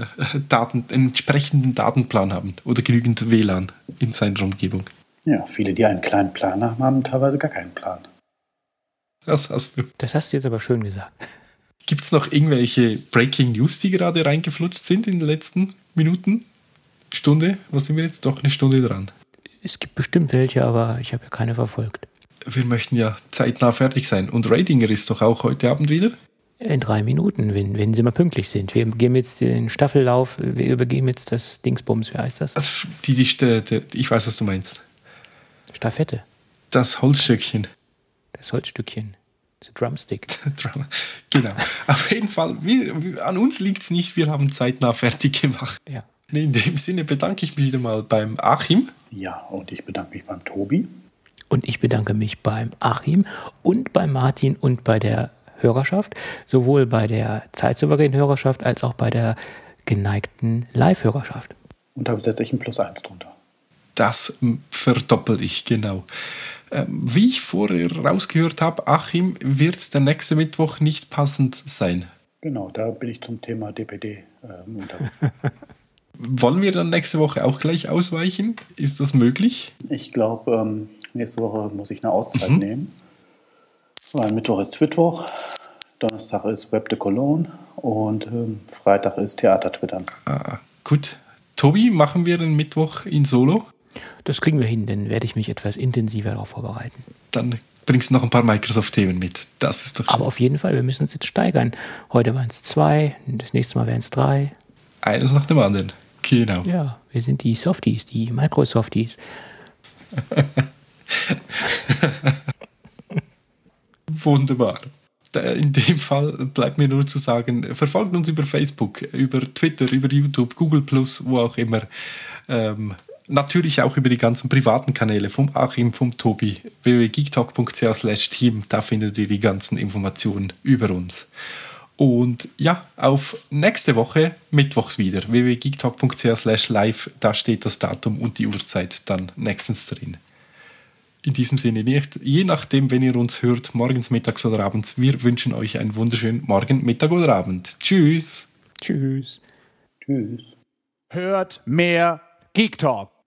Datenplan haben oder genügend WLAN in seiner Umgebung. Ja, viele, die einen kleinen Plan haben teilweise gar keinen Plan. Das hast du. Das hast du jetzt aber schön gesagt. Gibt es noch irgendwelche Breaking News, die gerade reingeflutscht sind in den letzten Minuten? Stunde? Was sind wir jetzt? Doch eine Stunde dran. Es gibt bestimmt welche, aber ich habe ja keine verfolgt. Wir möchten ja zeitnah fertig sein. Und Ratinger ist doch auch heute Abend wieder? In 3 Minuten, wenn sie mal pünktlich sind. Wir geben jetzt den Staffellauf, wir übergeben jetzt das Dingsbums, wie heißt das? Also ich weiß, was du meinst. Staffette. Das Holzstückchen. Das Holzstückchen. Das Drumstick. Genau. Auf jeden Fall, an uns liegt es nicht, wir haben zeitnah fertig gemacht. Ja. In dem Sinne bedanke ich mich wieder mal beim Achim. Ja, und ich bedanke mich beim Tobi. Und ich bedanke mich beim Achim und bei Martin und bei der Hörerschaft, sowohl bei der zeitsouveränen Hörerschaft als auch bei der geneigten Live-Hörerschaft. Und da setze ich ein +1 drunter. Das verdoppel ich, genau. Wie ich vorher rausgehört habe, Achim, wird der nächste Mittwoch nicht passend sein. Genau, da bin ich zum Thema DPD unterwegs. Wollen wir dann nächste Woche auch gleich ausweichen? Ist das möglich? Ich glaube, nächste Woche muss ich eine Auszeit nehmen. Weil Mittwoch ist Twitwoch, Donnerstag ist Web de Cologne und Freitag ist Theater twittern. Gut. Tobi, machen wir den Mittwoch in Solo? Das kriegen wir hin, dann werde ich mich etwas intensiver darauf vorbereiten. Dann bringst du noch ein paar Microsoft-Themen mit. Das ist doch schön. Aber auf jeden Fall, wir müssen uns jetzt steigern. Heute waren es 2, das nächste Mal wären es 3. Eines nach dem anderen. Genau. Ja, wir sind die Softies, die Microsofties. Wunderbar. In dem Fall bleibt mir nur zu sagen, verfolgt uns über Facebook, über Twitter, über YouTube, Google+, wo auch immer. Natürlich auch über die ganzen privaten Kanäle vom Achim, vom Tobi, www.geektalk.ch/team, da findet ihr die ganzen Informationen über uns. Und ja, auf nächste Woche, mittwochs wieder, www.geektalk.ch/live, da steht das Datum und die Uhrzeit dann nächstens drin. In diesem Sinne nicht, je nachdem, wenn ihr uns hört, morgens, mittags oder abends, wir wünschen euch einen wunderschönen Morgen, Mittag oder Abend. Tschüss. Tschüss. Tschüss. Hört mehr Geek Talk.